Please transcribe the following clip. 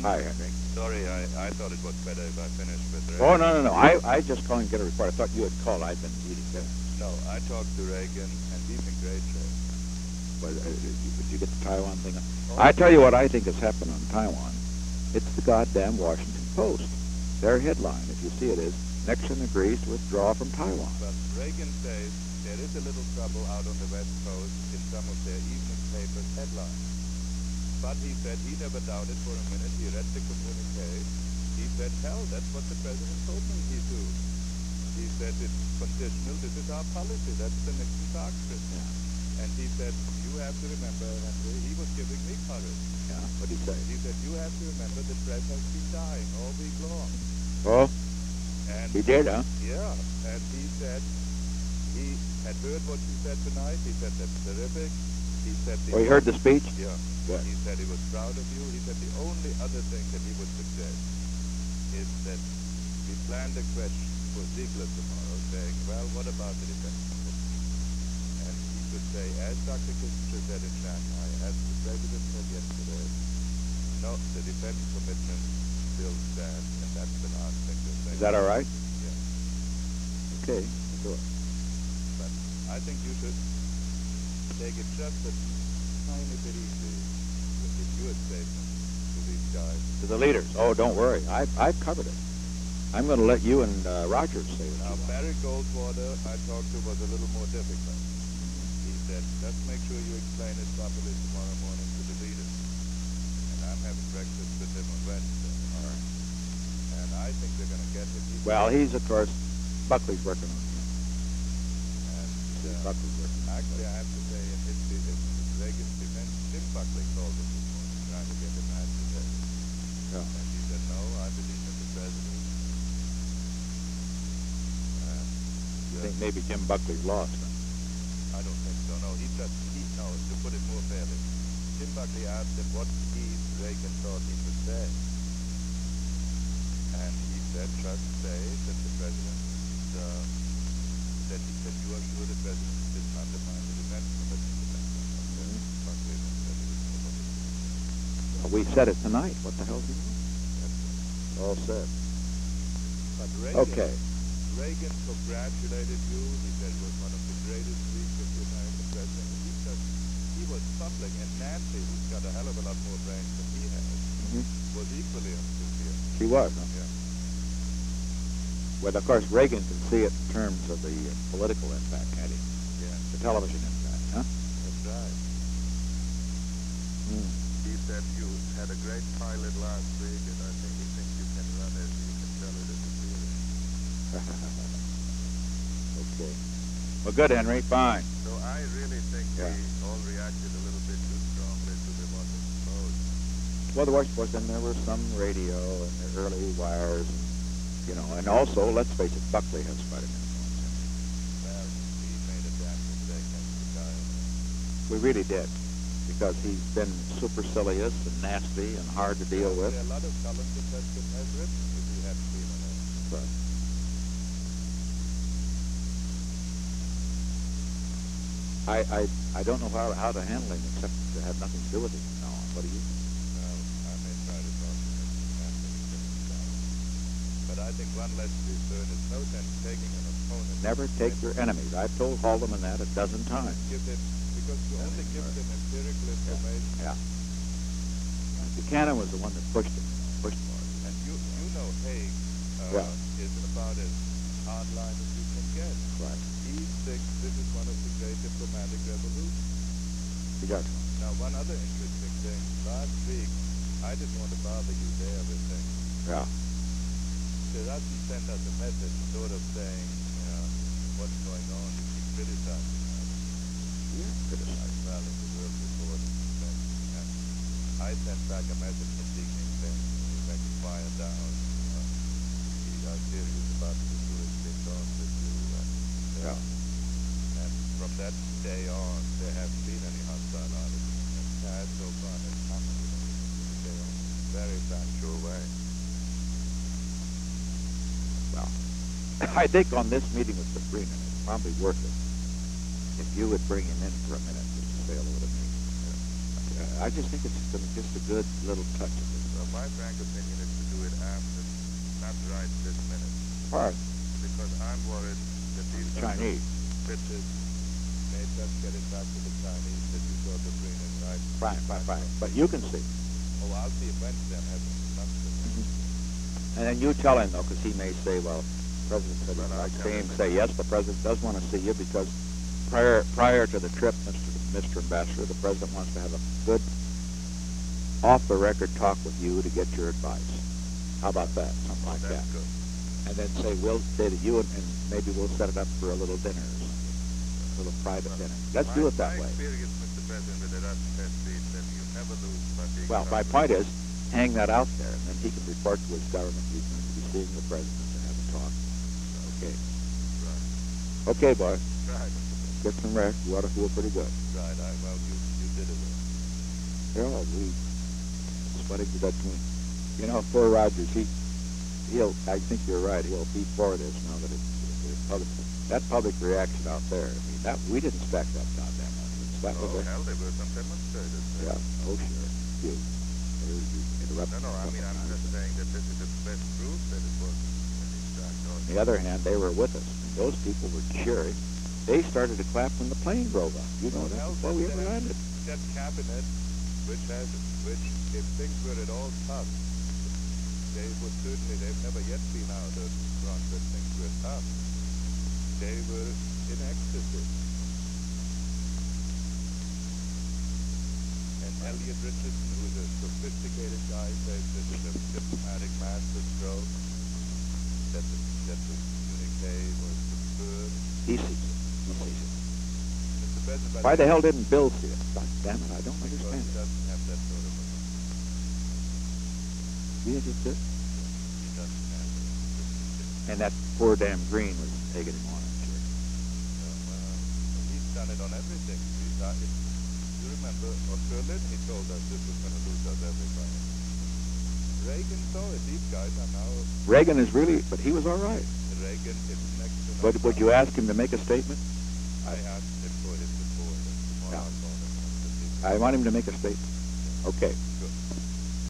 Hi, Henry. Sorry, I thought it was better if I finished with Reagan. Oh, no. I just calling to get a report. I thought you had called. I'd been eating dinner. No, I talked to Reagan, and he's in great shape. But, did you get the Taiwan thing? I tell you what I think has happened on Taiwan. It's the goddamn Washington Post. Their headline, if you see it, is Nixon agrees to withdraw from Taiwan. But Reagan says there is a little trouble out on the West Coast in some of their evening papers' headlines. But he said he never doubted for a minute. He read the communique. He said, hell, that's what the president told me he'd do. He said, it's conditional. This is our policy. That's the Nixon doctrine. Yeah. And he said, you have to remember, Henry, he was giving me courage. Yeah, what did he say? He said, you have to remember the press has been dying all week long. Oh, And he did, huh? Yeah, and he said he had heard what you said tonight. He said, that's terrific. He said... Oh, you heard the speech? Yeah. Good. He said he was proud of you. He said the only other thing that he would suggest is that we planned a question for Ziegler tomorrow saying, well, what about the defense commitment? And he could say, as Dr. Kissinger said in Shanghai, as the president said yesterday, no, the defense commitment still stands, and that's the last thing to say. Is that all right? Yeah. Okay, I'll do it. But I think you should take it just a tiny bit easy with your statement to these guys. To the leaders. Oh, don't worry. I've covered it. I'm going to let you and Rogers say what Now, you want. Barry Goldwater, I talked to, was a little more difficult. He said, just make sure you explain it properly tomorrow morning to the leaders. And I'm having breakfast with him on Wednesday. All right. And I think they're going to get him. Well, he's, of course, Buckley's working on him. And Buckley's working on him. actually, I have to say, in Reagan's defense, Jim Buckley called him this morning, trying to get him out today. Yeah. And he said, no, I believe in the president. I think maybe Jim Buckley's lost. I don't think so. No, no, to put it more fairly, Jim Buckley asked him what Reagan thought he would say. And he said, just say that the president, that you are sure the president didn't undermine the defense commitment. Buckley then said he was nobody. Well, we said it tonight. What the hell do you know? All said. But Reagan, Okay. Reagan congratulated you. He said it was one of the greatest weeks of the American president. He was bubbling, and Nancy, who's got a hell of a lot more brains than he has, was equally enthusiastic. She was, huh? Yeah. Well, of course, Reagan can see it in terms of the political impact, can't he? Yeah. The television impact, huh? That's right. He said you had a great pilot last week, and I think he thinks you can run it. You can tell it at the theater. Okay. Well, good, Henry. Fine. So I really think Yeah. we all reacted a little bit too strongly to the Washington Post. Well, the Washington Post, and there was some radio and the early wires, and also, let's face it, Buckley has quite an influence. Well, he made a damn mistake as the guy. We really did, because he's been supercilious and nasty and hard to deal with. There are a lot of columns that Preston has written if he hadn't been on it. But I don't know how to handle him except to have nothing to do with him now. What do you think? Well, I may try to talk to him and finish down. But I think one lesson we've learned is no sense taking an opponent. Never take your enemies. I've told Haldeman that a dozen times. Give them, because you only give them empirical information. Yeah. Buchanan was the one that pushed him, pushed for it. And you know Haig is about as hardline as you can get. Right. He thinks this is one of the great diplomatic revolutions. He does. Now, one other interesting thing. Last week, I didn't want to bother you there with things. Yeah. Russell sent us a message sort of saying, what's going on? You keep criticizing us. Yeah, criticizing. Well, in the world report. And I sent back a message from Dickney saying, you make it quiet down. We are serious about the Jewish things on with you. Yeah. And from that day on, there haven't been any hostile articles. And Chad so far has commented on it from the day on in a very factual way. Well, I think on this meeting with Sabrina, it's probably worth it if you would bring him in for a minute just to say hello to me. I I just think it's just a good little touch of it. Well, my frank opinion is to do it after, not right this minute. Part. Because I'm worried that these Chinese. bitches may just get it back to the Chinese that you saw the green and right. Fine. But you can see. Oh, I'll see it when them hasn't nothing. And then you tell him, though, because he may say, well, the President said he'd like to see him. Say, yes, the President does want to see you because prior to the trip, Mr. Ambassador, the President wants to have a good off-the-record talk with you to get your advice. How about that? Something like that. Good. And then we'll say that you and maybe we'll set it up for a little dinner or something, a little private dinner. Let's do it that way. My experience, Mr. President, with the Russian test is that you never lose by being... Well, my point is, hang that out there, and then he can report to his government he's going to be seeing the President to have a talk. Okay. Right. Okay, boy. Right. Get some rest. You ought to feel pretty good. Right. Well, you did it well. Yeah, it's funny because you know, poor Rogers, I think you're right. He'll be for this now that it's public. That public reaction out there, I mean, we didn't expect that goddamn audience. That was hell, they were some demonstrators. Yeah, oh, sure. You interrupted. No, I mean, I'm just saying that this is the best proof that it was an exact On the other hand, they were with us. And those people were cheering. They started to clap when the plane drove up. You know that before we ever landed. That cabinet, which if things were at all tough, they've never yet been out of front when things were tough. They were in ecstasy. And Elliot Richardson, who's a sophisticated guy, says that the diplomatic masterstroke, that the communique was superb. He sees it. Mr. President, Why the hell didn't Bill see it? God damn it, I don't because understand he it. doesn't have that sort of a... You understood? He doesn't have it. And that poor damn Green was taking him on, I'm sure. He's done it on everything. You remember, on Berlin, he told us this was going to lose us everybody. Reagan saw it. These guys are now... Reagan is really, but he was all right. Reagan is next to... But would you ask him to make a statement? I asked him for his support. I want him to make a statement. Okay. Good.